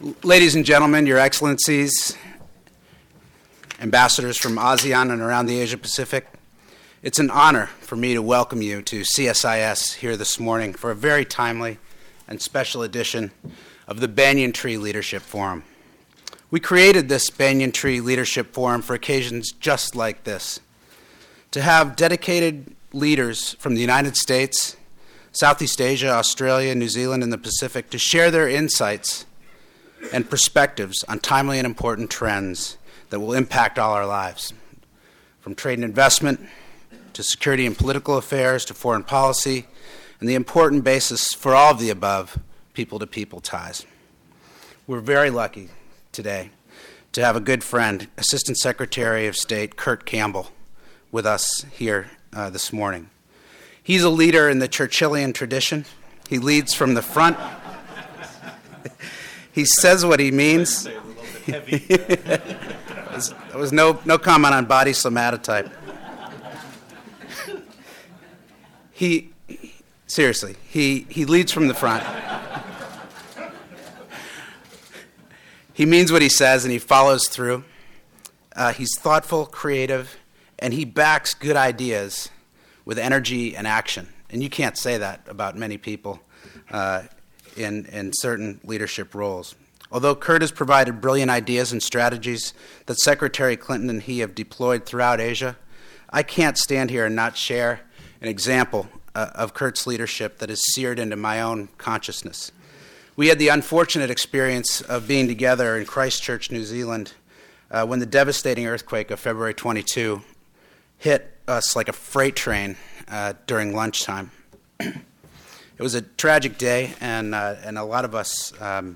Ladies and gentlemen, Your Excellencies, ambassadors from ASEAN and around the Asia-Pacific, it's an honor for me to welcome you to CSIS here this morning for a very timely and special edition of the Banyan Tree Leadership Forum. We created this Banyan Tree Leadership Forum for occasions just like this, to have dedicated leaders from the United States, Southeast Asia, Australia, New Zealand, and the Pacific to share their insights and perspectives on timely and important trends that will impact all our lives, from trade and investment to security and political affairs to foreign policy, and the important basis for all of the above, people-to-people ties. We're very lucky today to have a good friend, Assistant Secretary of State Kurt Campbell, with us here this morning. He's a leader in the Churchillian tradition. He leads from the front. He says what he means. There was no comment on body somatotype. He leads from the front. He means what he says and he follows through. He's thoughtful, creative, and he backs good ideas with energy and action. And you can't say that about many people in certain leadership roles. Although Kurt has provided brilliant ideas and strategies that Secretary Clinton and he have deployed throughout Asia, I can't stand here and not share an example of Kurt's leadership that is seared into my own consciousness. We had the unfortunate experience of being together in Christchurch, New Zealand, when the devastating earthquake of February 22 hit us like a freight train during lunchtime. It was a tragic day, and a lot of us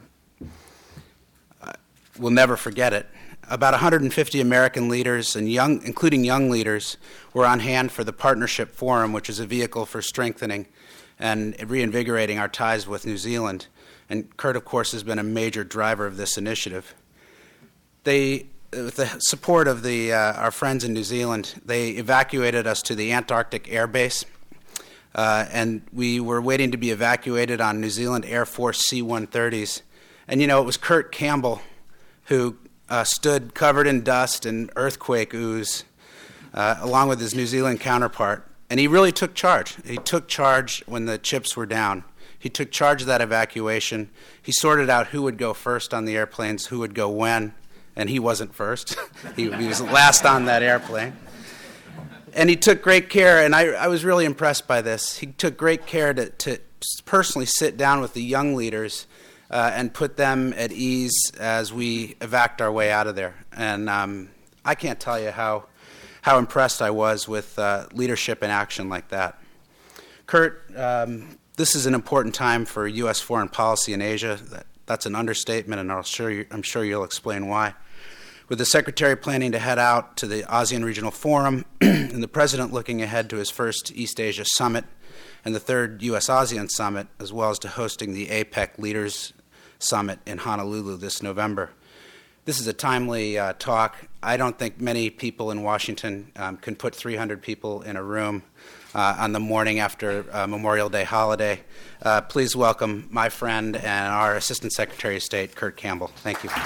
will never forget it. About 150 American leaders, and including young leaders, were on hand for the Partnership Forum, which is a vehicle for strengthening and reinvigorating our ties with New Zealand. And Kurt, of course, has been a major driver of this initiative. With the support of our friends in New Zealand, they evacuated us to the Antarctic Air Base. And we were waiting to be evacuated on New Zealand Air Force C-130s. And, it was Kurt Campbell who stood covered in dust and earthquake ooze, along with his New Zealand counterpart. And he really took charge. He took charge when the chips were down. He took charge of that evacuation. He sorted out who would go first on the airplanes, who would go when, and he wasn't first. he was last on that airplane. And he took great care, and I was really impressed by this. He took great care to personally sit down with the young leaders and put them at ease as we evac our way out of there. And I can't tell you how impressed I was with leadership in action like that. Kurt, this is an important time for U.S. foreign policy in Asia. That's an understatement, and I'm sure you'll explain why. With the Secretary planning to head out to the ASEAN Regional Forum and the President looking ahead to his first East Asia Summit and the third U.S.-ASEAN Summit, as well as to hosting the APEC Leaders Summit in Honolulu this November. This is a timely talk. I don't think many people in Washington can put 300 people in a room on the morning after Memorial Day holiday. Please welcome my friend and our Assistant Secretary of State, Kurt Campbell. Thank you.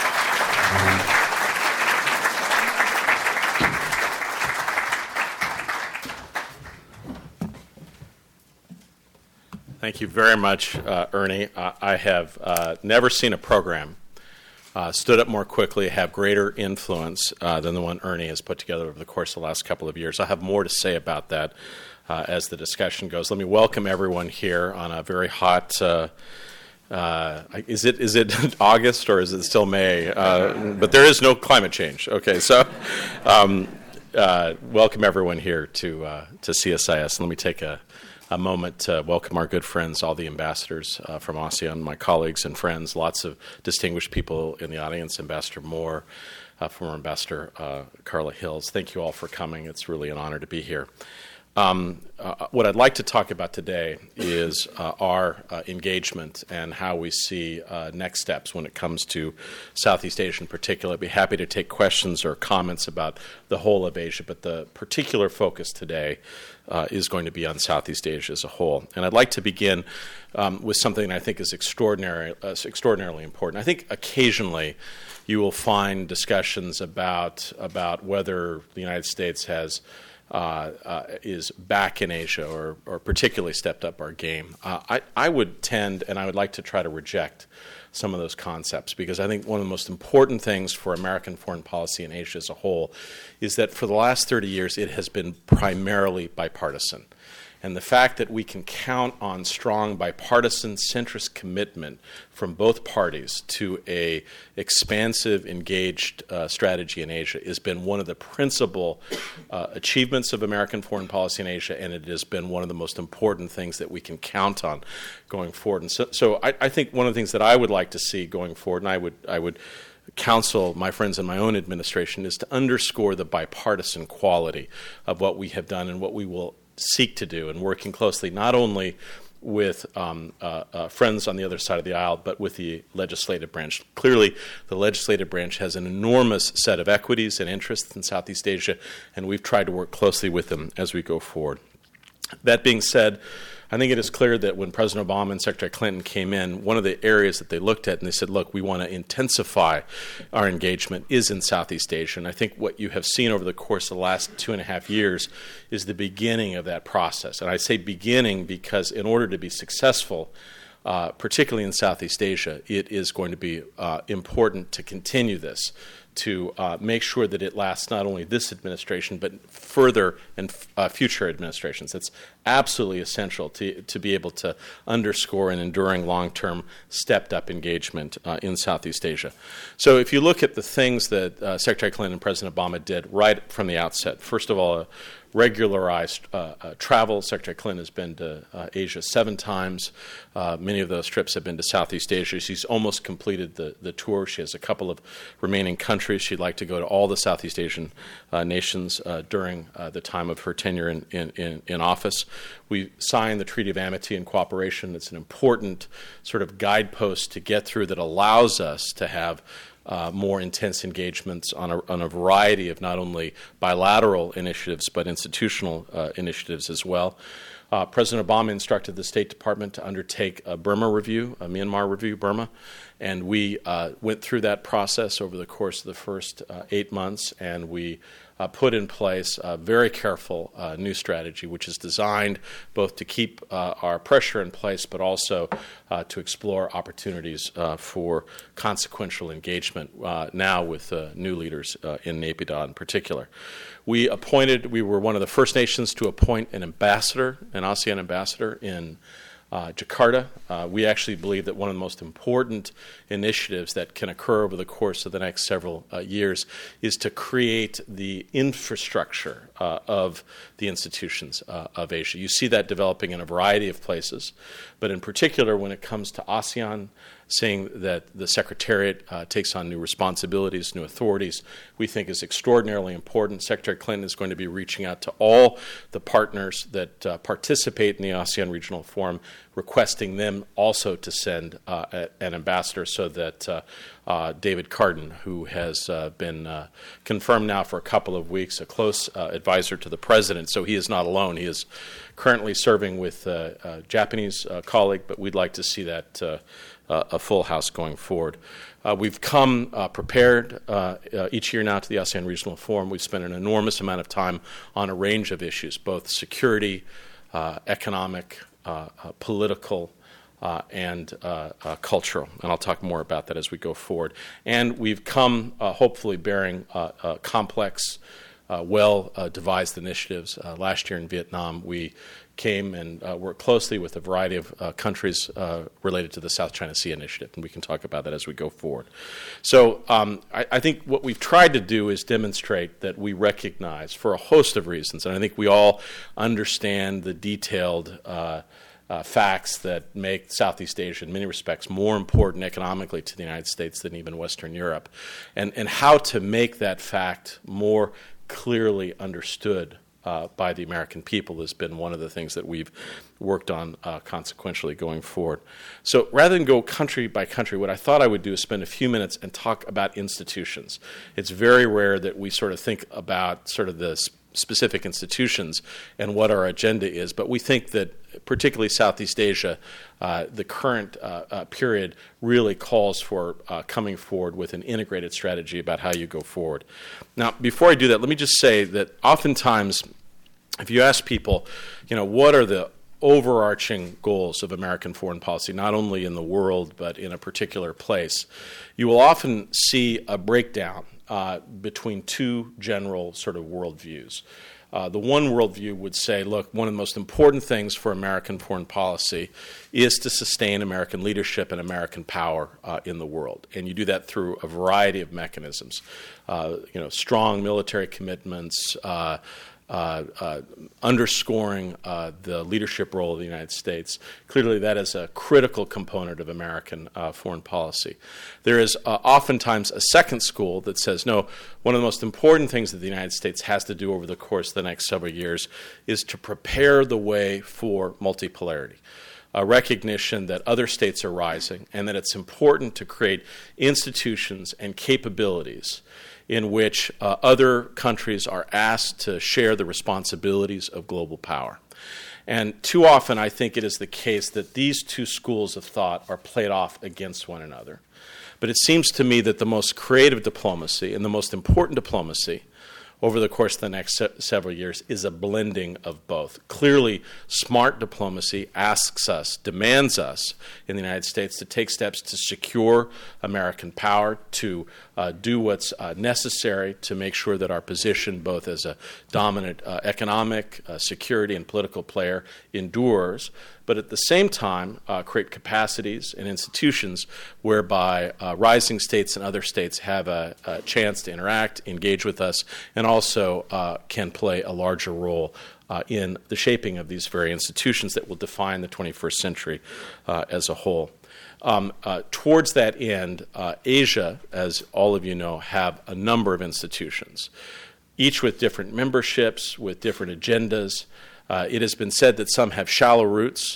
Thank you very much, Ernie. I have never seen a program stood up more quickly, have greater influence than the one Ernie has put together over the course of the last couple of years. I'll have more to say about that as the discussion goes. Let me welcome everyone here on a very hot, is it August or is it still May? But there is no climate change. Okay, so welcome everyone here to CSIS. Let me take a moment to welcome our good friends, all the ambassadors from ASEAN, my colleagues and friends, lots of distinguished people in the audience, Ambassador Moore, former Ambassador Carla Hills. Thank you all for coming. It's really an honor to be here. What I'd like to talk about today is our engagement and how we see next steps when it comes to Southeast Asia in particular. I'd be happy to take questions or comments about the whole of Asia, but the particular focus today is going to be on Southeast Asia as a whole. And I'd like to begin with something I think is extraordinarily important. I think occasionally you will find discussions about whether the United States is back in Asia or particularly stepped up our game. I would tend, and I would like to try to reject some of those concepts, because I think one of the most important things for American foreign policy in Asia as a whole is that for the last 30 years it has been primarily bipartisan. And the fact that we can count on strong bipartisan centrist commitment from both parties to a expansive, engaged strategy in Asia has been one of the principal achievements of American foreign policy in Asia, and it has been one of the most important things that we can count on going forward. And so I think one of the things that I would like to see going forward, and I would counsel my friends in my own administration, is to underscore the bipartisan quality of what we have done and what we will seek to do, and working closely not only with friends on the other side of the aisle, but with the legislative branch. Clearly, the legislative branch has an enormous set of equities and interests in Southeast Asia, and we've tried to work closely with them as we go forward. That being said, I think it is clear that when President Obama and Secretary Clinton came in, one of the areas that they looked at and they said, look, we want to intensify our engagement is in Southeast Asia. And I think what you have seen over the course of the last 2.5 years is the beginning of that process. And I say beginning because in order to be successful, particularly in Southeast Asia, it is going to be important to continue this, to make sure that it lasts not only this administration, but further and future administrations. It's absolutely essential to be able to underscore an enduring long-term stepped-up engagement in Southeast Asia. So if you look at the things that Secretary Clinton and President Obama did right from the outset, first of all, regularized travel. Secretary Clinton has been to Asia 7 times. Many of those trips have been to Southeast Asia. She's almost completed the tour. She has a couple of remaining countries she'd like to go to, all the Southeast Asian nations during the time of her tenure in office. We signed the Treaty of Amity and Cooperation. It's an important sort of guidepost to get through that allows us to have more intense engagements on a variety of not only bilateral initiatives but institutional initiatives as well. President Obama instructed the State Department to undertake a Burma review, a Myanmar review, Burma, and we went through that process over the course of the first 8 months, and we put in place a very careful new strategy, which is designed both to keep our pressure in place, but also to explore opportunities for consequential engagement now with new leaders in Naypyidaw in particular. We were one of the first nations to appoint an ambassador, an ASEAN ambassador in Jakarta. We actually believe that one of the most important initiatives that can occur over the course of the next several years is to create the infrastructure of the institutions of Asia. You see that developing in a variety of places, but in particular when it comes to ASEAN, seeing that the Secretariat takes on new responsibilities, new authorities, we think is extraordinarily important. Secretary Clinton is going to be reaching out to all the partners that participate in the ASEAN Regional Forum, requesting them also to send an ambassador so that David Cardin, who has been confirmed now for a couple of weeks, a close advisor to the President, so he is not alone. He is currently serving with a Japanese colleague, but we'd like to see that a full house going forward. We've come prepared each year now to the ASEAN Regional Forum. We've spent an enormous amount of time on a range of issues, both security, economic, political, and cultural. And I'll talk more about that as we go forward. And we've come hopefully bearing complex, well-devised initiatives. Last year in Vietnam, we came and worked closely with a variety of countries related to the South China Sea Initiative, and we can talk about that as we go forward. So I think what we've tried to do is demonstrate that we recognize, for a host of reasons, and I think we all understand the detailed facts that make Southeast Asia in many respects more important economically to the United States than even Western Europe, and how to make that fact more clearly understood by the American people has been one of the things that we've worked on consequentially going forward. So rather than go country by country, what I thought I would do is spend a few minutes and talk about institutions. It's very rare that we sort of think about sort of the specific institutions and what our agenda is, but we think that particularly Southeast Asia, the current period really calls for coming forward with an integrated strategy about how you go forward. Now, before I do that, let me just say that oftentimes if you ask people, what are the overarching goals of American foreign policy, not only in the world but in a particular place, you will often see a breakdown between two general sort of worldviews. The one worldview would say, look, one of the most important things for American foreign policy is to sustain American leadership and American power in the world. And you do that through a variety of mechanisms, strong military commitments, underscoring the leadership role of the United States. Clearly, that is a critical component of American foreign policy. There is oftentimes a second school that says, no, one of the most important things that the United States has to do over the course of the next several years is to prepare the way for multipolarity. A recognition that other states are rising and that it's important to create institutions and capabilities in which other countries are asked to share the responsibilities of global power. And too often I think it is the case that these two schools of thought are played off against one another. But it seems to me that the most creative diplomacy and the most important diplomacy over the course of the next several years is a blending of both. Clearly, smart diplomacy asks us, demands us in the United States to take steps to secure American power, to do what's necessary to make sure that our position, both as a dominant economic, security, and political player, endures, but at the same time create capacities and institutions whereby rising states and other states have a chance to interact, engage with us, and also can play a larger role in the shaping of these very institutions that will define the 21st century as a whole. Towards that end, Asia, as all of you know, have a number of institutions, each with different memberships, with different agendas. It has been said that some have shallow roots,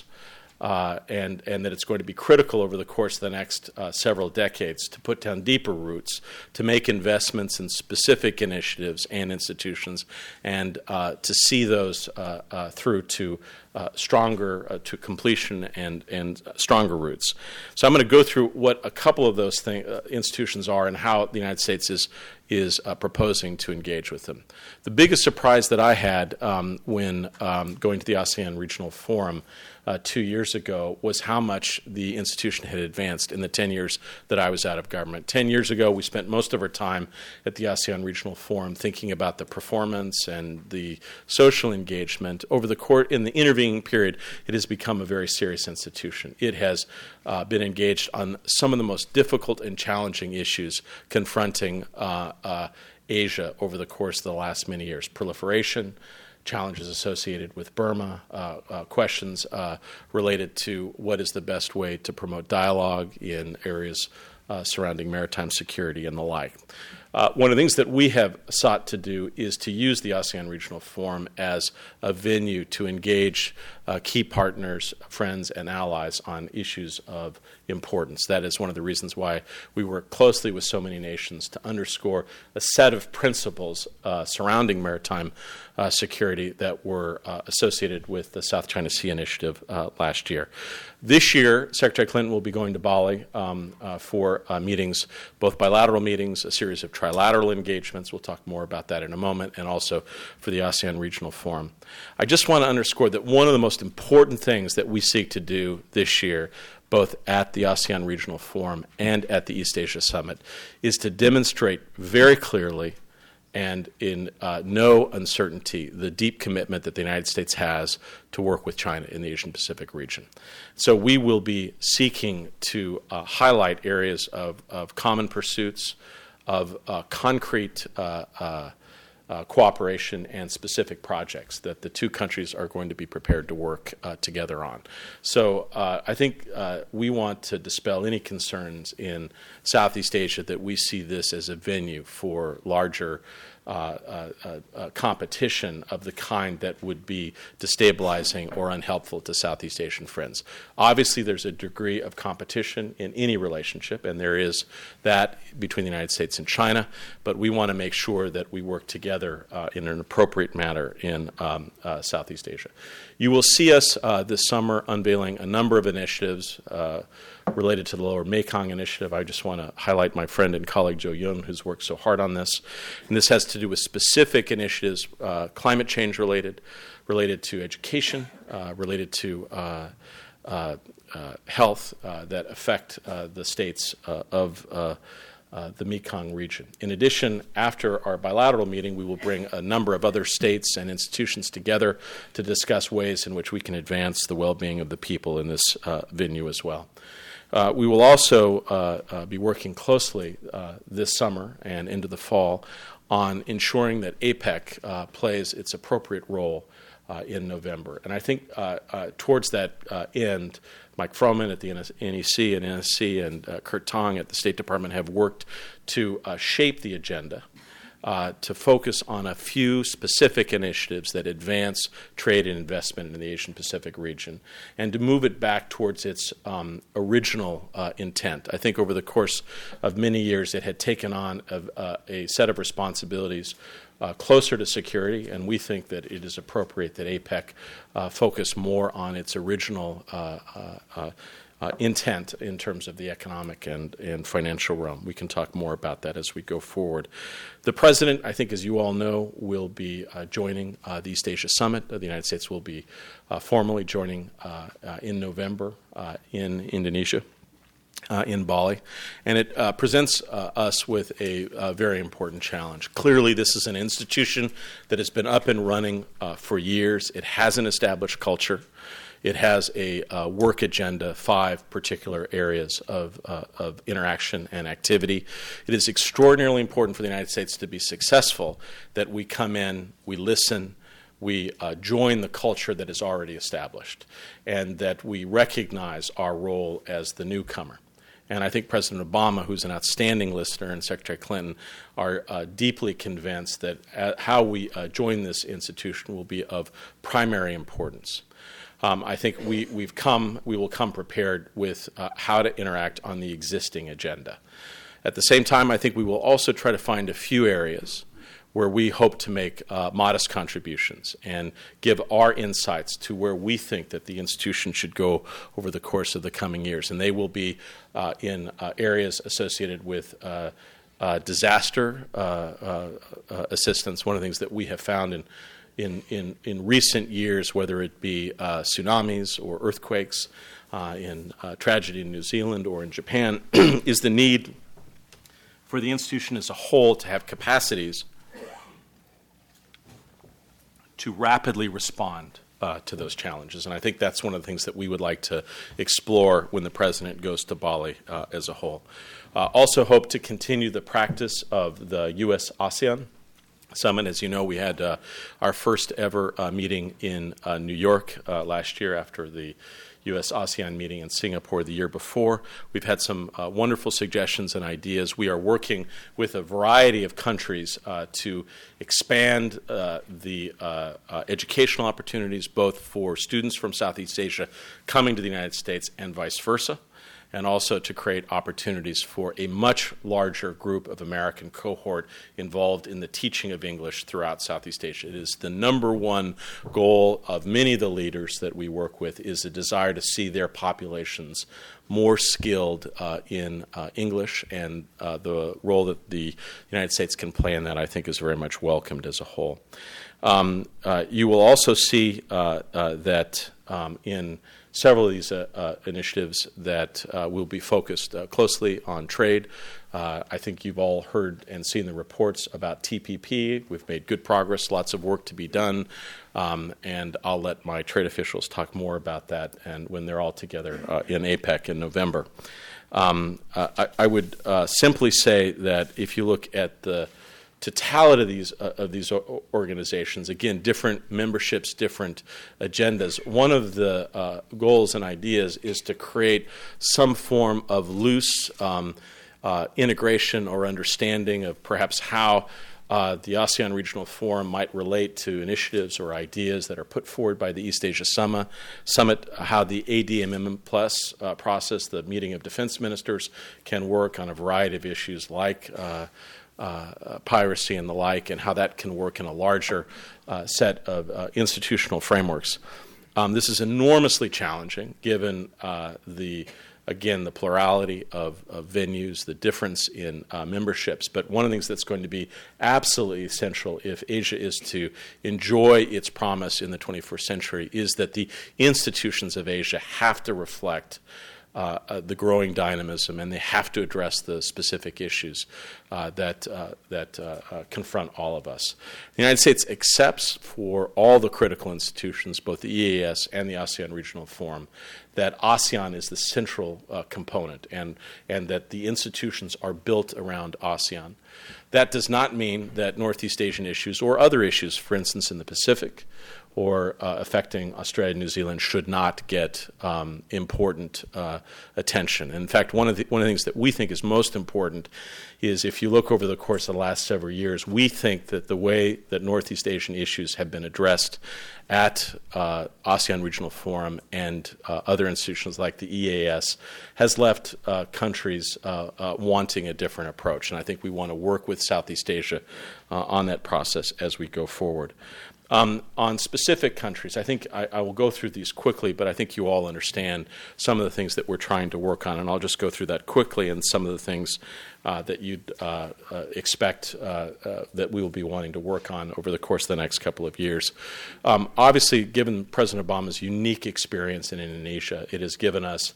and that it's going to be critical over the course of the next several decades to put down deeper roots, to make investments in specific initiatives and institutions, and to see those through to stronger to completion and stronger roots. So I'm going to go through what a couple of those institutions are and how the United States is proposing to engage with them. The biggest surprise that I had when going to the ASEAN Regional Forum 2 years ago was how much the institution had advanced in the 10 years that I was out of government. 10 years ago, we spent most of our time at the ASEAN Regional Forum thinking about the performance and the social engagement. Over the in the intervening period, it has become a very serious institution. It has been engaged on some of the most difficult and challenging issues confronting Asia over the course of the last many years: proliferation, challenges associated with Burma, questions related to what is the best way to promote dialogue in areas surrounding maritime security and the like. One of the things that we have sought to do is to use the ASEAN Regional Forum as a venue to engage key partners, friends, and allies on issues of importance. That is one of the reasons why we work closely with so many nations to underscore a set of principles surrounding maritime security that were associated with the South China Sea Initiative last year. This year, Secretary Clinton will be going to Bali for meetings, both bilateral meetings, a series of trilateral engagements. We'll talk more about that in a moment, and also for the ASEAN Regional Forum. I just want to underscore that one of the most important things that we seek to do this year, both at the ASEAN Regional Forum and at the East Asia Summit, is to demonstrate very clearly and in no uncertainty the deep commitment that the United States has to work with China in the Asian Pacific region. So we will be seeking to highlight areas of common pursuits, of concrete cooperation and specific projects that the two countries are going to be prepared to work together on. So I think we want to dispel any concerns in Southeast Asia that we see this as a venue for larger competition of the kind that would be destabilizing or unhelpful to Southeast Asian friends. Obviously, there's a degree of competition in any relationship, and there is that between the United States and China, but we want to make sure that we work together in an appropriate manner in Southeast Asia. You will see us this summer unveiling a number of initiatives related to the Lower Mekong Initiative. I just want to highlight my friend and colleague Joe Yun, who's worked so hard on this. And this has to do with specific initiatives, climate change related to education, related to health that affect the states of the Mekong region. In addition, after our bilateral meeting, we will bring a number of other states and institutions together to discuss ways in which we can advance the well-being of the people in this venue as well. We will also be working closely this summer and into the fall on ensuring that APEC plays its appropriate role in November. And I think towards that end, Mike Froman at the NEC and NSC and Kurt Tong at the State Department have worked to shape the agenda to focus on a few specific initiatives that advance trade and investment in the Asian Pacific region and to move it back towards its original intent. I think over the course of many years it had taken on a set of responsibilities closer to security, and we think that it is appropriate that APEC focus more on its original intent in terms of the economic and financial realm. We can talk more about that as we go forward. The President, I think, as you all know, will be joining the East Asia Summit. The United States will be formally joining in November in Indonesia. In Bali, and it presents us with a very important challenge. Clearly, this is an institution that has been up and running for years. It has an established culture. It has a work agenda, 5 particular areas of interaction and activity. It is extraordinarily important for the United States to be successful that we come in, we listen, we join the culture that is already established, and that we recognize our role as the newcomer. And I think President Obama, who's an outstanding listener, and Secretary Clinton are deeply convinced that how we join this institution will be of primary importance. I think we will come prepared with how to interact on the existing agenda. At the same time, I think we will also try to find a few areas where we hope to make modest contributions and give our insights to where we think that the institution should go over the course of the coming years. And they will be in areas associated with disaster assistance. One of the things that we have found in recent years, whether it be tsunamis or earthquakes, in tragedy in New Zealand or in Japan, is the need for the institution as a whole to have capacities to rapidly respond to those challenges. And I think that's one of the things that we would like to explore when the President goes to Bali as a whole. Also hope to continue the practice of the U.S.-ASEAN Summit. As you know, we had our first ever meeting in New York last year after the U.S.-ASEAN meeting in Singapore the year before. We've had some wonderful suggestions and ideas. We are working with a variety of countries to expand the educational opportunities both for students from Southeast Asia coming to the United States and vice versa, and also to create opportunities for a much larger group of American cohort involved in the teaching of English throughout Southeast Asia. It is the number one goal of many of the leaders that we work with is a desire to see their populations more skilled in English, and the role that the United States can play in that, I think, is very much welcomed as a whole. You will also see that in several of these initiatives that will be focused closely on trade. I think you've all heard and seen the reports about TPP. We've made good progress, lots of work to be done, and I'll let my trade officials talk more about that and when they're all together in APEC in November. I would simply say that if you look at the totality of these organizations, again, different memberships, different agendas. One of the goals and ideas is to create some form of loose integration or understanding of perhaps how the ASEAN Regional Forum might relate to initiatives or ideas that are put forward by the East Asia Summit, how the ADMM Plus process, the meeting of defense ministers, can work on a variety of issues like piracy and the like, and how that can work in a larger set of institutional frameworks. This is enormously challenging given the plurality of venues, the difference in memberships. But one of the things that's going to be absolutely essential if Asia is to enjoy its promise in the 21st century is that the institutions of Asia have to reflect the growing dynamism, and they have to address the specific issues that confront all of us. The United States accepts for all the critical institutions, both the EAS and the ASEAN Regional Forum, that ASEAN is the central component, and that the institutions are built around ASEAN. That does not mean that Northeast Asian issues or other issues, for instance in the Pacific, or affecting Australia and New Zealand should not get important attention. In fact, one of the things that we think is most important is if you look over the course of the last several years, we think that the way that Northeast Asian issues have been addressed at ASEAN Regional Forum and other institutions like the EAS has left countries wanting a different approach. And I think we want to work with Southeast Asia on that process as we go forward. On specific countries, I think I will go through these quickly, but I think you all understand some of the things that we're trying to work on, and I'll just go through that quickly and some of the things that you'd expect that we will be wanting to work on over the course of the next couple of years. Obviously, given President Obama's unique experience in Indonesia, it has given us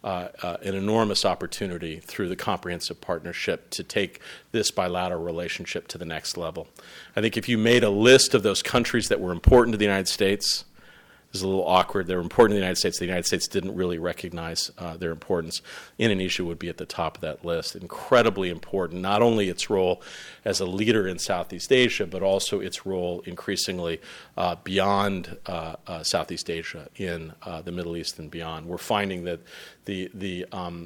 an enormous opportunity through the comprehensive partnership to take this bilateral relationship to the next level. I think if you made a list of those countries that were important to the United States, this is a little awkward. They were important to the United States didn't really recognize their importance. Indonesia would be at the top of that list. Incredibly important, not only its role as a leader in Southeast Asia, but also its role increasingly beyond Southeast Asia in the Middle East and beyond. We're finding that the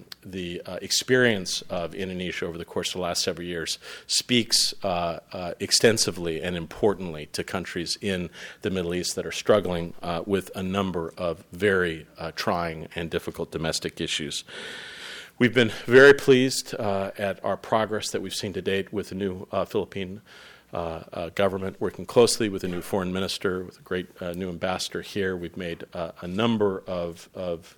experience of Indonesia over the course of the last several years speaks extensively and importantly to countries in the Middle East that are struggling with a number of very trying and difficult domestic issues. We've been very pleased at our progress that we've seen to date with the new Philippine government, working closely with a new foreign minister, with a great new ambassador here. We've made a number of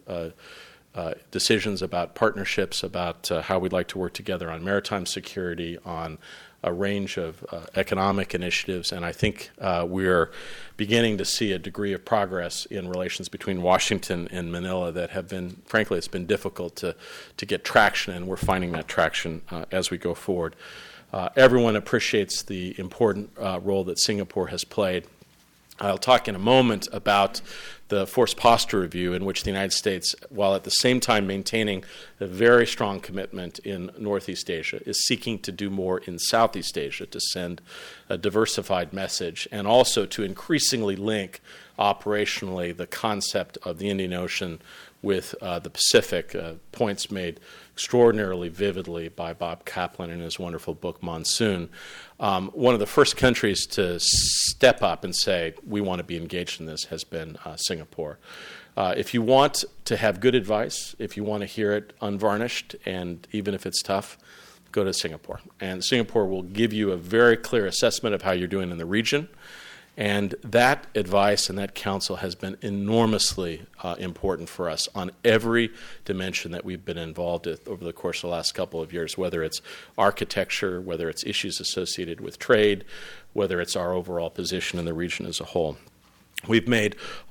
decisions about partnerships, about how we'd like to work together on maritime security, on a range of economic initiatives, and I think we're beginning to see a degree of progress in relations between Washington and Manila that have been, frankly, it's been difficult to get traction, and we're finding that traction as we go forward. Everyone appreciates the important role that Singapore has played. I'll talk in a moment about the forced posture review in which the United States, while at the same time maintaining a very strong commitment in Northeast Asia, is seeking to do more in Southeast Asia to send a diversified message and also to increasingly link operationally the concept of the Indian Ocean with the Pacific, points made extraordinarily vividly by Bob Kaplan in his wonderful book, Monsoon. One of the first countries to step up and say, we want to be engaged in this, has been Singapore. If you want to have good advice, if you want to hear it unvarnished, and even if it's tough, go to Singapore. And Singapore will give you a very clear assessment of how you're doing in the region. And that advice and that counsel has been enormously important for us on every dimension that we've been involved with over the course of the last couple of years, whether it's architecture, whether it's issues associated with trade, whether it's our overall position in the region as a whole. We've made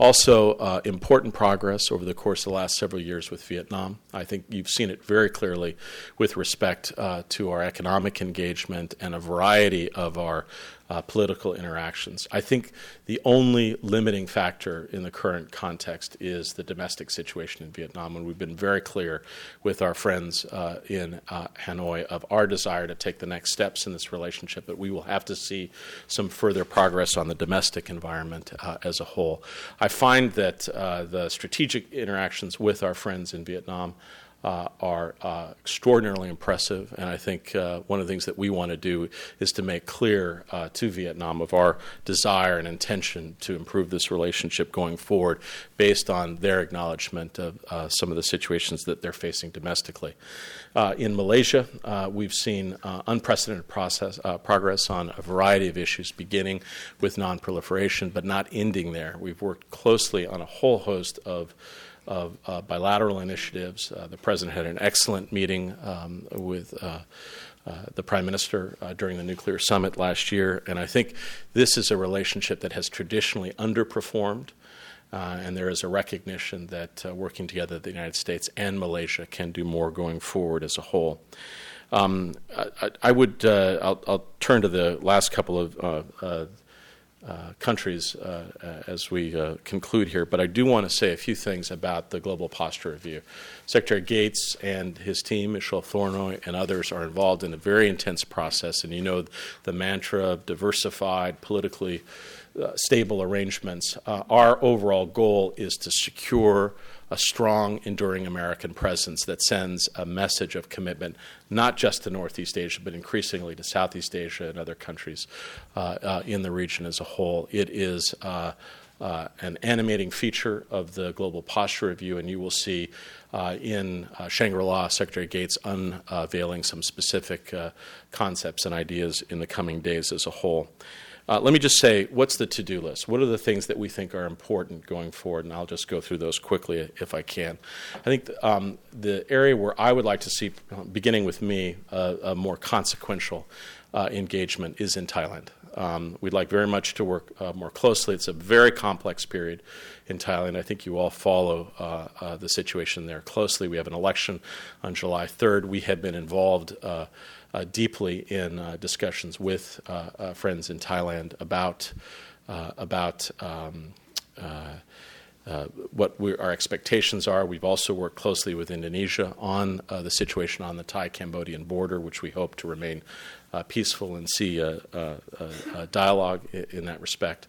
also important progress over the course of the last several years with Vietnam. I think you've seen it very clearly with respect to our economic engagement and a variety of our political interactions. I think the only limiting factor in the current context is the domestic situation in Vietnam, and we've been very clear with our friends in Hanoi of our desire to take the next steps in this relationship, but we will have to see some further progress on the domestic environment as a whole. I find that the strategic interactions with our friends in Vietnam are extraordinarily impressive, and I think one of the things that we want to do is to make clear to Vietnam of our desire and intention to improve this relationship going forward based on their acknowledgement of some of the situations that they're facing domestically. In Malaysia, we've seen unprecedented progress on a variety of issues, beginning with non-proliferation, but not ending there. We've worked closely on a whole host of bilateral initiatives. The President had an excellent meeting with the Prime Minister during the nuclear summit last year, and I think this is a relationship that has traditionally underperformed, and there is a recognition that working together, the United States and Malaysia can do more going forward as a whole. I'll turn to the last couple of countries as we conclude here, but I do want to say a few things about the Global Posture Review. Secretary Gates and his team, Michel Flournoy and others, are involved in a very intense process, and you know the mantra of diversified, politically stable arrangements. Our overall goal is to secure a strong, enduring American presence that sends a message of commitment, not just to Northeast Asia, but increasingly to Southeast Asia and other countries in the region as a whole. It is an animating feature of the Global Posture Review, and you will see in Shangri-La, Secretary Gates unveiling some specific concepts and ideas in the coming days as a whole. Let me just say, what's the to-do list? What are the things that we think are important going forward? And I'll just go through those quickly if I can. I think the area where I would like to see, beginning with me, a more consequential engagement is in Thailand. We'd like very much to work more closely. It's a very complex period in Thailand. I think you all follow the situation there closely. We have an election on July 3rd. We have been involved deeply in discussions with friends in Thailand about what our expectations are. We've also worked closely with Indonesia on the situation on the Thai-Cambodian border, which we hope to remain peaceful and see a dialogue in that respect.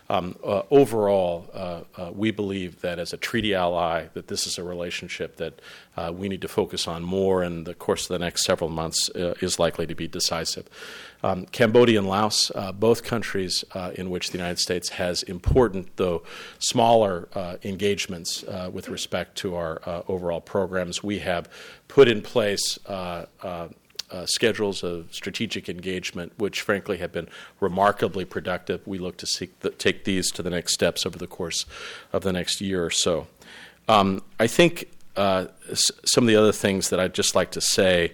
Overall, we believe that as a treaty ally, that this is a relationship that we need to focus on more, and the course of the next several months is likely to be decisive. Cambodia and Laos, both countries in which the United States has important, though smaller, engagements with respect to our overall programs. We have put in place schedules of strategic engagement, which frankly have been remarkably productive. We look to take these to the next steps over the course of the next year or so. I think some of the other things that I'd just like to say,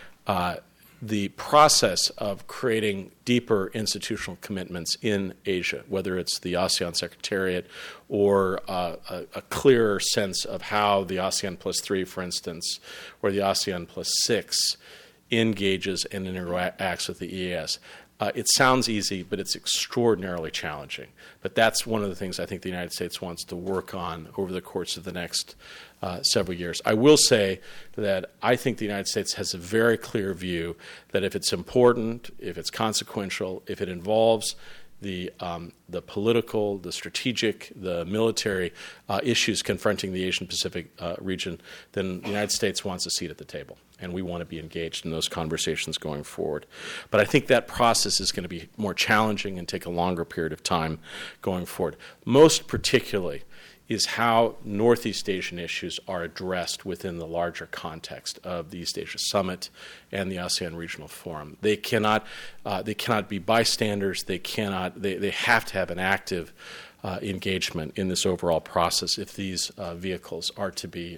the process of creating deeper institutional commitments in Asia, whether it's the ASEAN Secretariat or a clearer sense of how the ASEAN Plus 3, for instance, or the ASEAN Plus 6 engages and interacts with the EAS. It sounds easy, but it's extraordinarily challenging. But that's one of the things I think the United States wants to work on over the course of the next several years. I will say that I think the United States has a very clear view that if it's important, if it's consequential, if it involves the political, the strategic, the military issues confronting the Asian-Pacific region, then the United States wants a seat at the table, and we want to be engaged in those conversations going forward. But I think that process is going to be more challenging and take a longer period of time going forward. Most particularly is how Northeast Asian issues are addressed within the larger context of the East Asia Summit and the ASEAN Regional Forum. They cannot be bystanders. They have to have an active engagement in this overall process if these vehicles are to be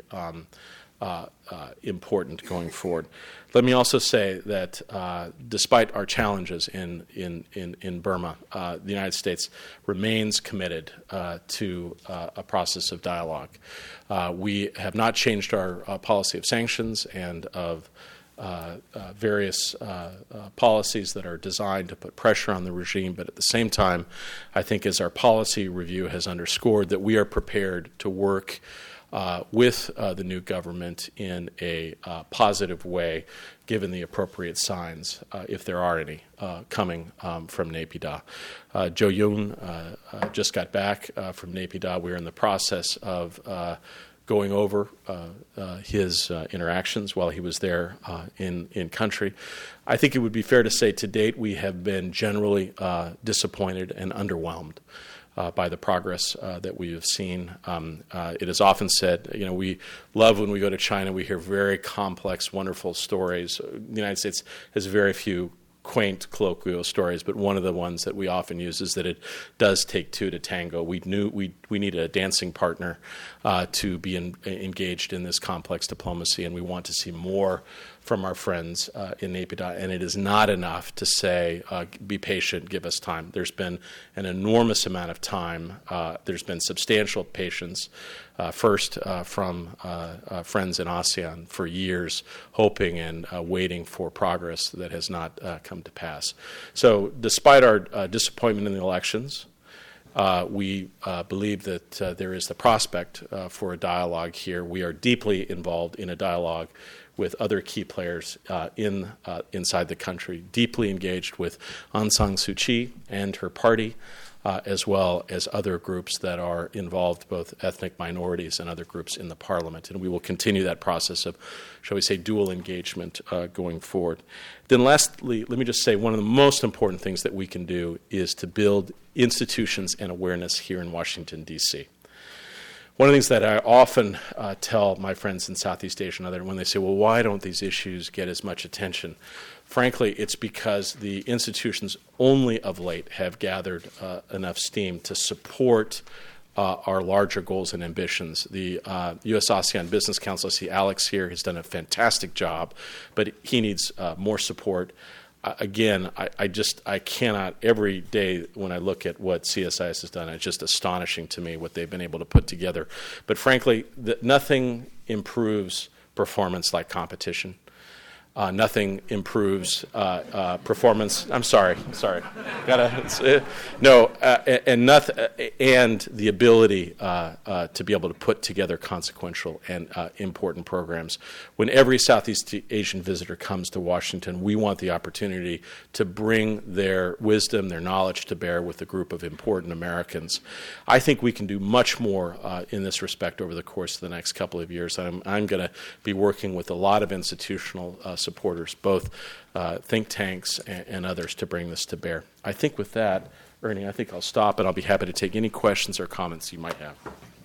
important going forward. Let me also say that despite our challenges in Burma, the United States remains committed to a process of dialogue. We have not changed our policy of sanctions and of various policies that are designed to put pressure on the regime, but at the same time, I think as our policy review has underscored, that we are prepared to work with the new government in a positive way, given the appropriate signs, if there are any, coming from Naypyidaw. Jo Yoon just got back from Naypyidaw. We're in the process of going over his interactions while he was there in country. I think it would be fair to say to date we have been generally disappointed and underwhelmed by the progress that we have seen. It is often said, we love when we go to China, we hear very complex, wonderful stories. The United States has very few quaint, colloquial stories, but one of the ones that we often use is that it does take two to tango. We need a dancing partner to be engaged in this complex diplomacy, and we want to see more from our friends in Naypyidaw, and it is not enough to say, be patient, give us time. There's been an enormous amount of time. There's been substantial patience, first from friends in ASEAN for years, hoping and waiting for progress that has not come to pass. So despite our disappointment in the elections, we believe that there is the prospect for a dialogue here. We are deeply involved in a dialogue with other key players inside the country, deeply engaged with Aung San Suu Kyi and her party, as well as other groups that are involved, both ethnic minorities and other groups in the parliament. And we will continue that process of, shall we say, dual engagement going forward. Then lastly, let me just say one of the most important things that we can do is to build institutions and awareness here in Washington, D.C. One of the things that I often tell my friends in Southeast Asia and others when they say, well, why don't these issues get as much attention? Frankly, it's because the institutions only of late have gathered enough steam to support our larger goals and ambitions. The U.S.-ASEAN Business Council, I see Alex here, has done a fantastic job, but he needs more support. Again, I cannot, every day when I look at what CSIS has done, it's just astonishing to me what they've been able to put together. But frankly, nothing improves performance like competition. Nothing improves performance. I'm sorry. And the ability to be able to put together consequential and important programs. When every Southeast Asian visitor comes to Washington, we want the opportunity to bring their wisdom, their knowledge to bear with a group of important Americans. I think we can do much more in this respect over the course of the next couple of years. I'm going to be working with a lot of institutional supporters, both think tanks and others, to bring this to bear. I think with that, Ernie, I think I'll stop, and I'll be happy to take any questions or comments you might have.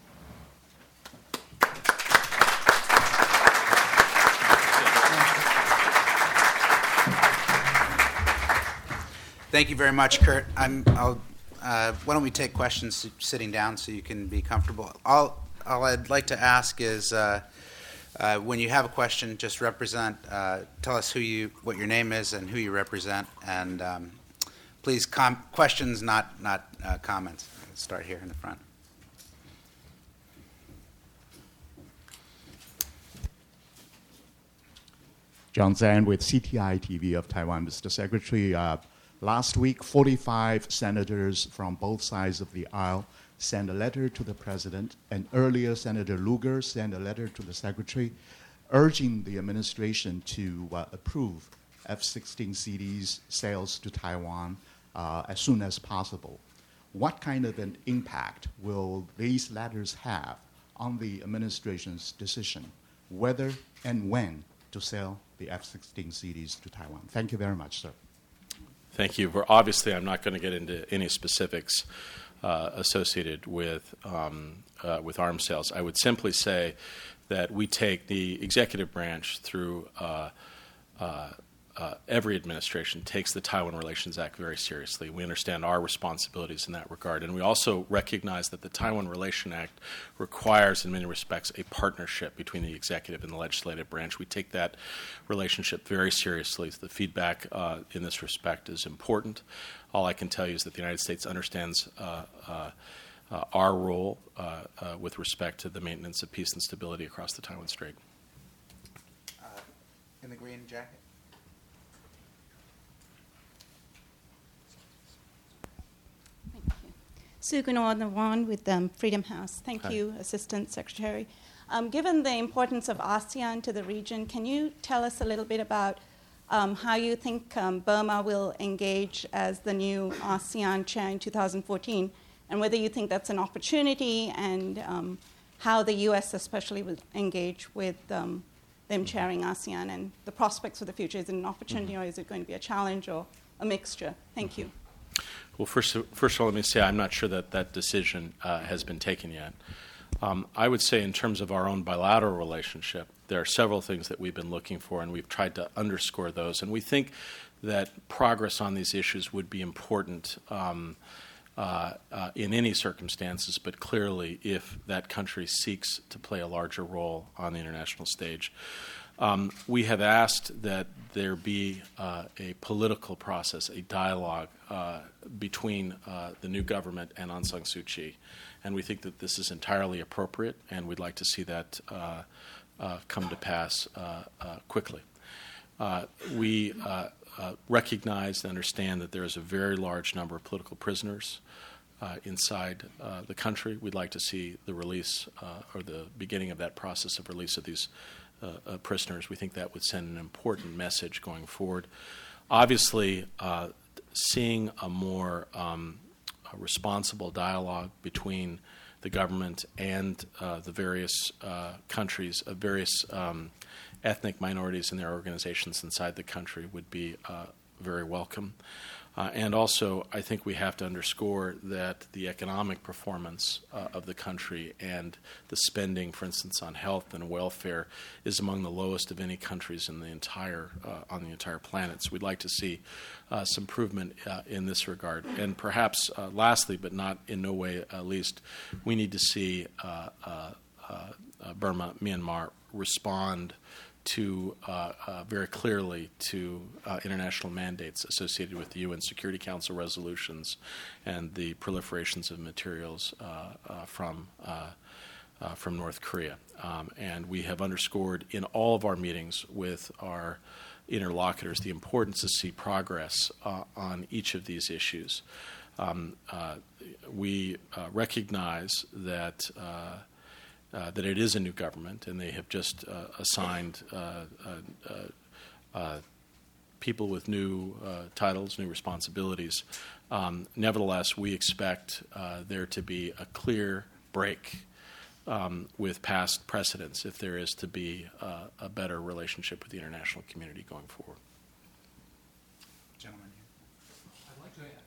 Thank you very much, Kurt. Why don't we take questions sitting down so you can be comfortable? All I'd like to ask is, when you have a question, just tell us what your name is and who you represent, and please questions, not comments. Let's start here in the front. John Zhang with CTI TV of Taiwan. Mr. Secretary, last week 45 senators from both sides of the aisle sent a letter to the President, and earlier Senator Lugar sent a letter to the Secretary urging the administration to approve F-16CDs sales to Taiwan as soon as possible. What kind of an impact will these letters have on the administration's decision whether and when to sell the F-16CDs to Taiwan? Thank you very much, sir. Thank you. Obviously, I'm not going to get into any specifics associated with arms sales. I would simply say that we take the executive branch through every administration takes the Taiwan Relations Act very seriously. We understand our responsibilities in that regard, and we also recognize that the Taiwan Relations Act requires, in many respects, a partnership between the executive and the legislative branch. We take that relationship very seriously. The feedback in this respect is important. All I can tell you is that the United States understands our role with respect to the maintenance of peace and stability across the Taiwan Strait. In the green jacket. Sugunawanawan with Freedom House. Thank you, Assistant Secretary. Given the importance of ASEAN to the region, can you tell us a little bit about how you think Burma will engage as the new ASEAN chair in 2014, and whether you think that's an opportunity and how the U.S. especially will engage with them chairing ASEAN and the prospects for the future. Is it an opportunity or is it going to be a challenge or a mixture? Thank you. Well, first of all, let me say I'm not sure that that decision has been taken yet. I would say in terms of our own bilateral relationship, there are several things that we've been looking for, and we've tried to underscore those. And we think that progress on these issues would be important in any circumstances, but clearly if that country seeks to play a larger role on the international stage. We have asked that there be a political process, a dialogue between the new government and Aung San Suu Kyi. And we think that this is entirely appropriate, and we'd like to see that come to pass quickly. We recognize and understand that there is a very large number of political prisoners inside the country. We'd like to see the release or the beginning of that process of release of these prisoners. We think that would send an important message going forward. Obviously, seeing a more responsible dialogue between the government and the various countries, various ethnic minorities and their organizations inside the country would be very welcome. And also, I think we have to underscore that the economic performance of the country and the spending, for instance, on health and welfare is among the lowest of any countries in the on the entire planet. So we'd like to see some improvement in this regard. And perhaps, lastly, but not in no way least, we need to see Burma, Myanmar respond to very clearly to international mandates associated with the UN Security Council resolutions and the proliferations of materials from North Korea. And we have underscored in all of our meetings with our interlocutors the importance to see progress on each of these issues. We recognize that that it is a new government, and they have just assigned people with new titles, new responsibilities. Nevertheless, we expect there to be a clear break with past precedents if there is to be a better relationship with the international community going forward. Gentlemen here. I'd like to add.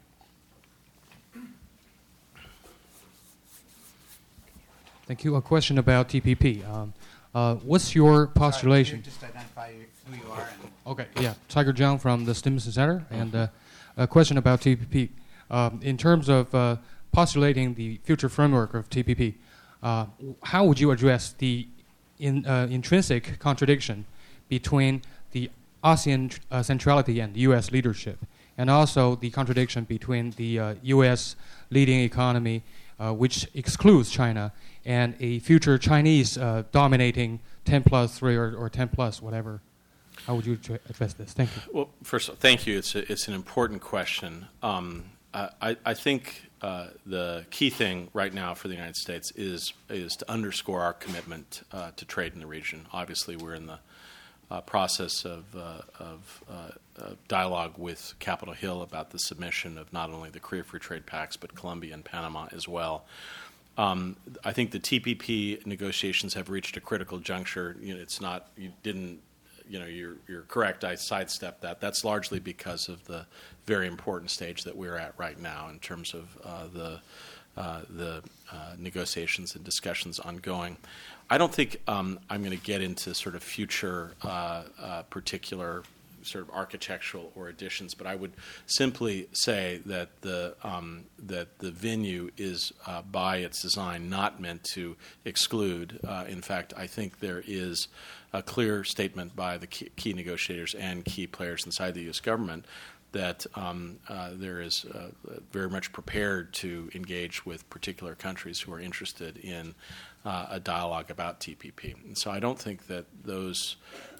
Thank you. A question about TPP. What's your postulation? Sorry, just identify who you are. Okay, yeah. Tiger Zhang from the Stimson Center. And a question about TPP. In terms of postulating the future framework of TPP, how would you address the intrinsic contradiction between the ASEAN centrality and U.S. leadership, and also the contradiction between the U.S. leading economy, which excludes China, and a future Chinese dominating 10+3 or 10+, whatever? How would you address this? Thank you. Well, first of all, thank you. It's an important question. I think the key thing right now for the United States is to underscore our commitment to trade in the region. Obviously, we're in the process of dialogue with Capitol Hill about the submission of not only the Korea Free Trade Pacts, but Colombia and Panama as well. I think the TPP negotiations have reached a critical juncture. It's not, you're correct, I sidestepped that. That's largely because of the very important stage that we're at right now in terms of the negotiations and discussions ongoing. I don't think I'm going to get into sort of future particular sort of architectural or additions, but I would simply say that the venue is by its design not meant to exclude. In fact, I think there is a clear statement by the key negotiators and key players inside the U.S. government that there is very much prepared to engage with particular countries who are interested in a dialogue about TPP. And so I don't think that those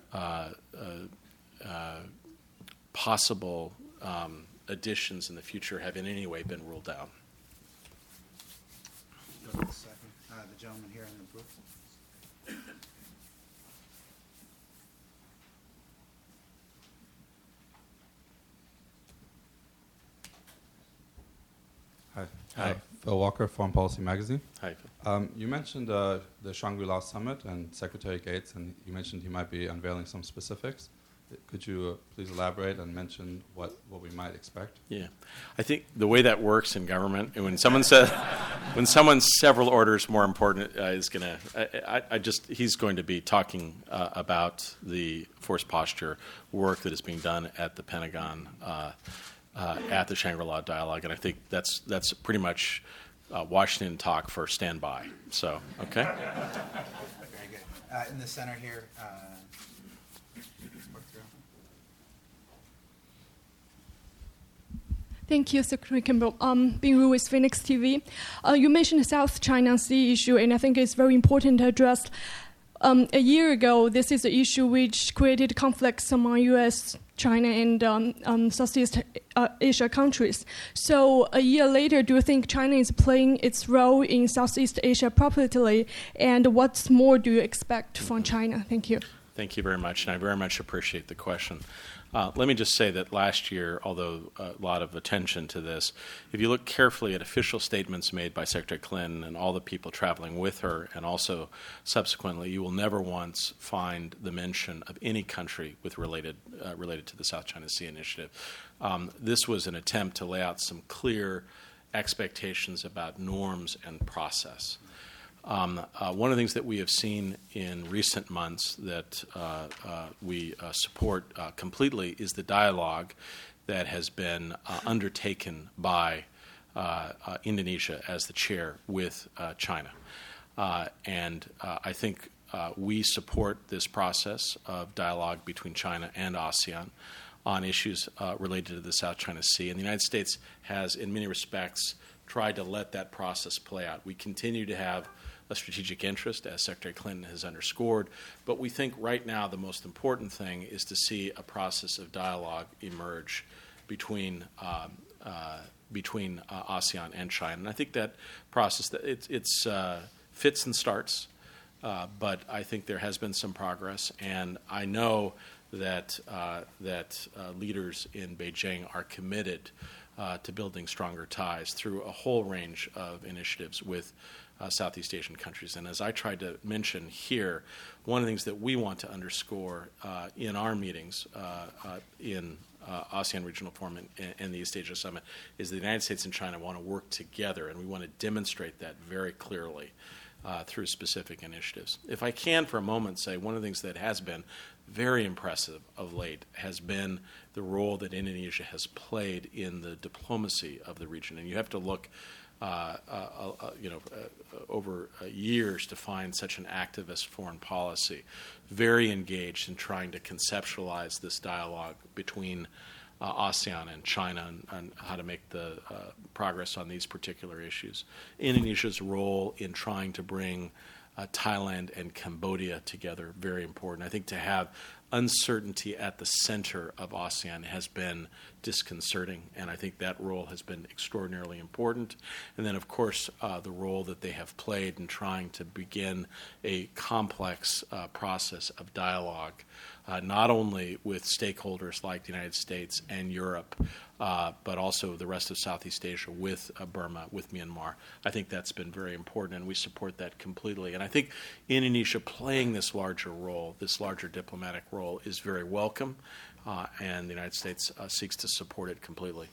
possible additions in the future have in any way been ruled out. Go to the second. The gentleman here in the booth. Hi. Phil Walker, Foreign Policy Magazine. Hi. You mentioned the Shangri-La Summit and Secretary Gates, and you mentioned he might be unveiling some specifics. Could you please elaborate and mention what we might expect? Yeah, I think the way that works in government, and when someone's several orders more important is going to, he's going to be talking about the force posture work that is being done at the Pentagon at the Shangri-La Dialogue, and I think that's pretty much Washington talk for standby. So, okay. Very good. In the center here. Thank you, Secretary Kimball. Bing Ru with Phoenix TV. You mentioned the South China Sea issue, and I think it's very important to address. A year ago, this is an issue which created conflicts among U.S., China, and Southeast Asia countries. So a year later, do you think China is playing its role in Southeast Asia properly? And what more do you expect from China? Thank you. Thank you very much, and I very much appreciate the question. Let me just say that last year, although a lot of attention to this, if you look carefully at official statements made by Secretary Clinton and all the people traveling with her, and also subsequently, you will never once find the mention of any country with related to the South China Sea Initiative. This was an attempt to lay out some clear expectations about norms and process. One of the things that we have seen in recent months that we support completely is the dialogue that has been undertaken by Indonesia as the chair with China. And I think we support this process of dialogue between China and ASEAN on issues related to the South China Sea. And the United States has, in many respects, tried to let that process play out. We continue to have a strategic interest, as Secretary Clinton has underscored, but we think right now the most important thing is to see a process of dialogue emerge between ASEAN and China. And I think that process, it's fits and starts, but I think there has been some progress, and I know that leaders in Beijing are committed to building stronger ties through a whole range of initiatives with Southeast Asian countries. And as I tried to mention here, one of the things that we want to underscore in our meetings in ASEAN Regional Forum and the East Asia Summit is the United States and China want to work together, and we want to demonstrate that very clearly through specific initiatives. If I can for a moment say one of the things that has been very impressive of late has been the role that Indonesia has played in the diplomacy of the region. And you have to look over years to find such an activist foreign policy, very engaged in trying to conceptualize this dialogue between ASEAN and China and how to make the progress on these particular issues. Indonesia's role in trying to bring Thailand and Cambodia together, very important. I think to have uncertainty at the center of ASEAN has been disconcerting, and I think that role has been extraordinarily important. And then, of course, the role that they have played in trying to begin a complex process of dialogue, not only with stakeholders like the United States and Europe, but also the rest of Southeast Asia with Burma, with Myanmar. I think that's been very important, and we support that completely. And I think Indonesia playing this larger role, this larger diplomatic role, is very welcome, and the United States seeks to support it completely.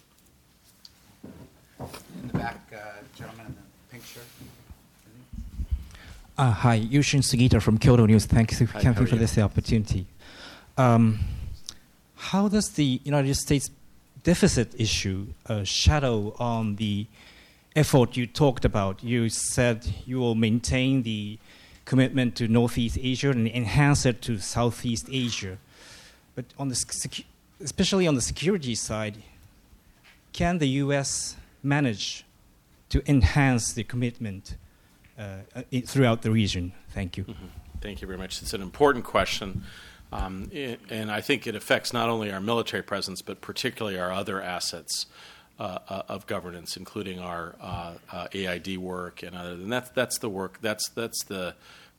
In the back, gentleman in the pink shirt. Hi, Yushin Sugita from Kyodo News. Thank you for this opportunity. How does the United States deficit issue shadow on the effort you talked about? You said you will maintain the commitment to Northeast Asia and enhance it to Southeast Asia. But on the especially on the security side, can the U.S. manage to enhance the commitment throughout the region? Thank you. Mm-hmm. Thank you very much. It's an important question. And I think it affects not only our military presence, but particularly our other assets of governance, including our AID work and other. And that's the work. That's the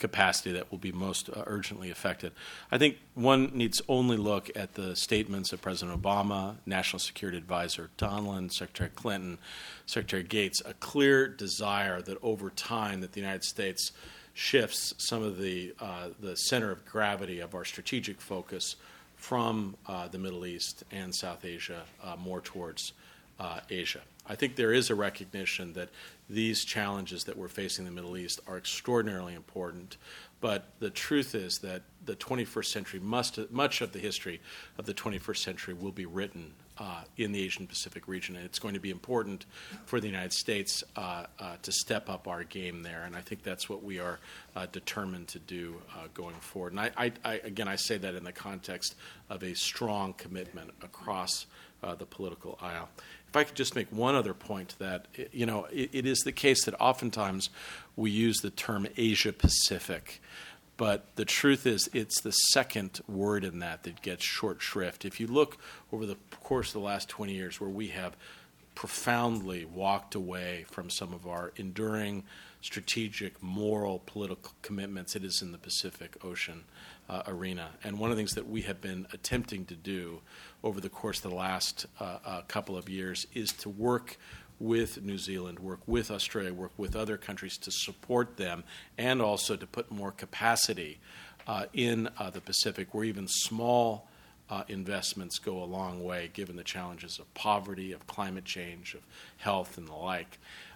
capacity that will be most urgently affected. I think one needs only look at the statements of President Obama, National Security Advisor Donilon, Secretary Clinton, Secretary Gates, a clear desire that over time that the United States shifts some of the center of gravity of our strategic focus from the Middle East and South Asia more towards Asia. I think there is a recognition that these challenges that we're facing in the Middle East are extraordinarily important, but the truth is that the 21st century, much of the history of the 21st century will be written in the Asian Pacific region, and it's going to be important for the United States to step up our game there, and I think that's what we are determined to do going forward. And I say that in the context of a strong commitment across the political aisle. If I could just make one other point, that it is the case that oftentimes we use the term Asia Pacific, but the truth is it's the second word in that gets short shrift. If you look over the course of the last 20 years where we have profoundly walked away from some of our enduring strategic, moral, political commitments, it is in the Pacific Ocean arena. And one of the things that we have been attempting to do over the course of the last couple of years is to work with New Zealand, work with Australia, work with other countries to support them, and also to put more capacity in the Pacific, where even small investments go a long way, given the challenges of poverty, of climate change, of health, and the like.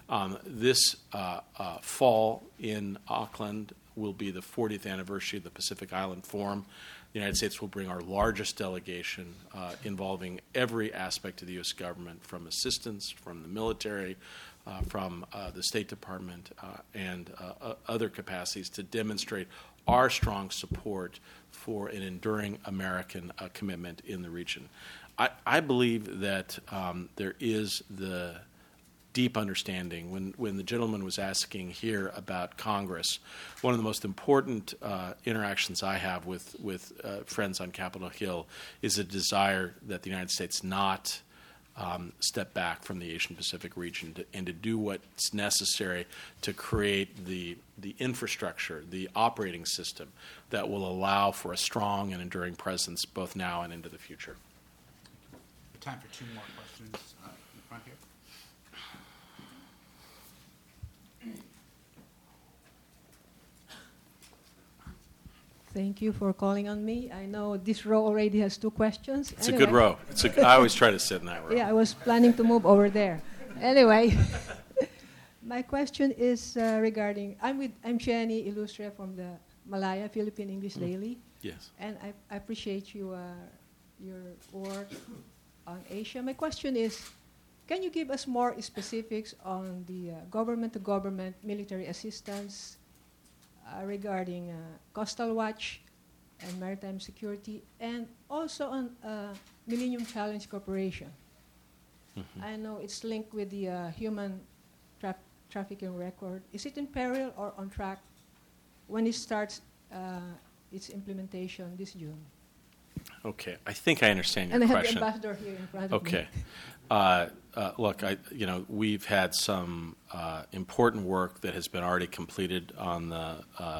This fall in Auckland will be the 40th anniversary of the Pacific Island Forum. The United States will bring our largest delegation involving every aspect of the U.S. government, from assistance, from the military, from the State Department, and other capacities, to demonstrate our strong support for an enduring American commitment in the region. I believe that there is the deep understanding. When the gentleman was asking here about Congress, one of the most important interactions I have with friends on Capitol Hill is a desire that the United States not step back from the Asian Pacific region and to do what's necessary to create the infrastructure, the operating system that will allow for a strong and enduring presence both now and into the future. Time for two more questions in the front here. Thank you for calling on me. I know this row already has two questions. It's anyway. A good row. I always try to sit in that row. Yeah, I was planning to move over there. Anyway, my question is regarding, I'm Jenny Illustre from the Malaya Philippine English Daily. Yes. And I appreciate your work on Asia. My question is, can you give us more specifics on the government-to-government military assistance regarding Coastal Watch and maritime security, and also on Millennium Challenge Corporation? Mm-hmm. I know it's linked with the human trafficking record. Is it in peril or on track when it starts its implementation this June? Okay, I think I understand your question. And I question. have the ambassador here in front of me. Okay. Look, we've had some important work that has been already completed on the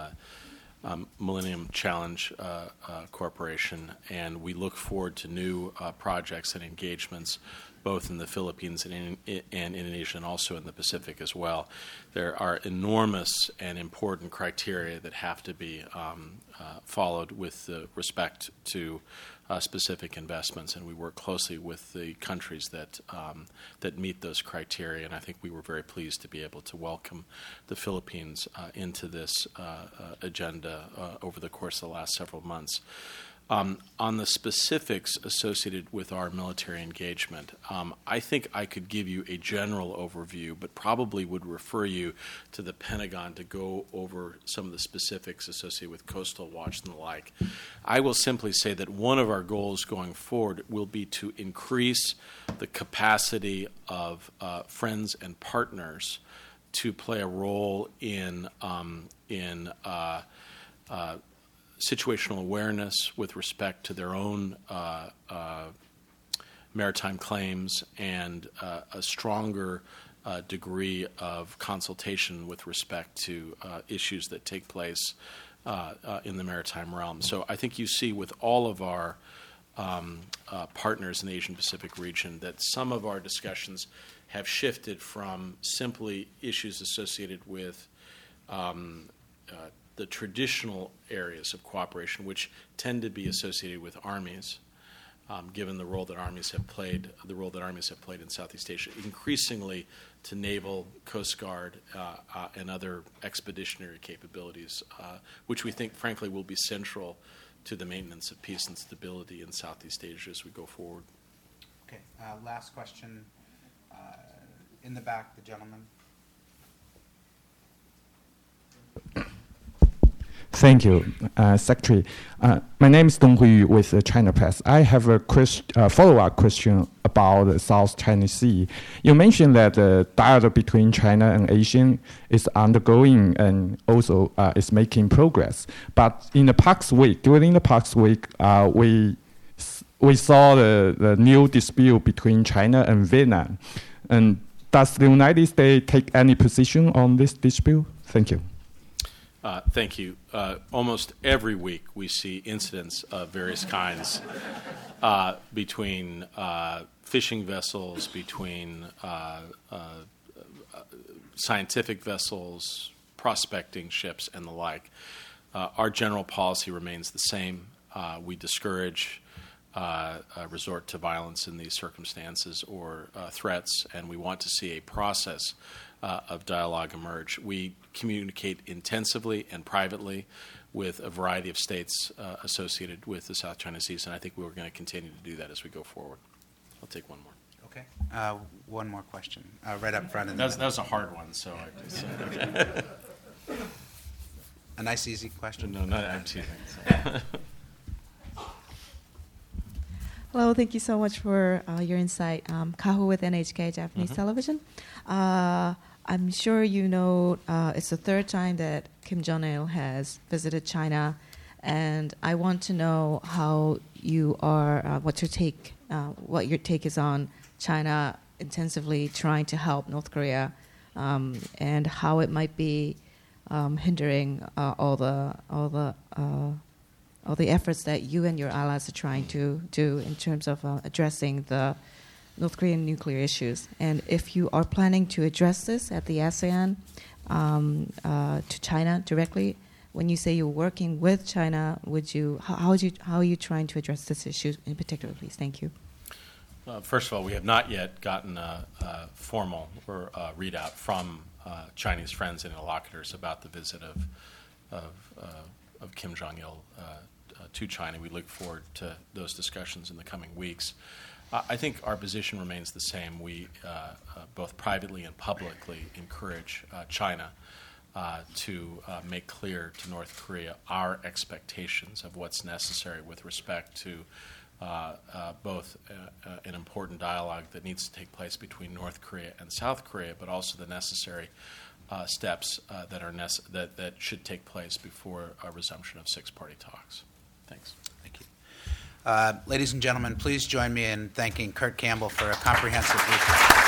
Millennium Challenge Corporation, and we look forward to new projects and engagements both in the Philippines and Indonesia, and also in the Pacific as well. There are enormous and important criteria that have to be followed with respect to specific investments, and we work closely with the countries that meet those criteria, and I think we were very pleased to be able to welcome the Philippines into this agenda over the course of the last several months. On the specifics associated with our military engagement, I think I could give you a general overview, but probably would refer you to the Pentagon to go over some of the specifics associated with Coastal Watch and the like. I will simply say that one of our goals going forward will be to increase the capacity of friends and partners to play a role in situational awareness with respect to their own maritime claims, and a stronger degree of consultation with respect to issues that take place in the maritime realm. So I think you see with all of our partners in the Asian Pacific region that some of our discussions have shifted from simply issues associated with the traditional areas of cooperation, which tend to be associated with armies, given the role that armies have played, in Southeast Asia, increasingly to naval, Coast Guard, and other expeditionary capabilities, which we think, frankly, will be central to the maintenance of peace and stability in Southeast Asia as we go forward. Okay, last question. In the back, the gentleman. Thank you, Secretary. My name is Dong Hui with China Press. I have a follow-up question about the South China Sea. You mentioned that the dialogue between China and Asia is undergoing and also is making progress. But in the past week, during the past week, we saw the new dispute between China and Vietnam. And does the United States take any position on this dispute? Thank you. Thank you. Almost every week we see incidents of various kinds between fishing vessels, between scientific vessels, prospecting ships, and the like. Our general policy remains the same. We discourage resort to violence in these circumstances or threats, and we want to see a process of dialogue emerge. We communicate intensively and privately with a variety of states associated with the South China Sea, and I think we're going to continue to do that as we go forward. I'll take one more. Okay. One more question. Right up front. That was a hard one, so I just, okay. A nice, easy question. No, I'm teasing. Hello, thank you so much for your insight. Kaho with NHK Japanese Television. I'm sure you know it's the third time that Kim Jong-il has visited China, and I want to know how you are, what your take is on China intensively trying to help North Korea, and how it might be hindering all the efforts that you and your allies are trying to do in terms of addressing the North Korean nuclear issues. And if you are planning to address this at the ASEAN to China directly, when you say you're working with China, how are you trying to address this issue in particular, please? Thank you. First of all, we have not yet gotten a formal readout from Chinese friends and interlocutors about the visit of Kim Jong-il to China. We look forward to those discussions in the coming weeks. I think our position remains the same. We both privately and publicly encourage China to make clear to North Korea our expectations of what's necessary with respect to both an important dialogue that needs to take place between North Korea and South Korea, but also the necessary steps that should take place before a resumption of six-party talks. Thanks. Thank you. Ladies and gentlemen, please join me in thanking Kurt Campbell for a comprehensive briefing.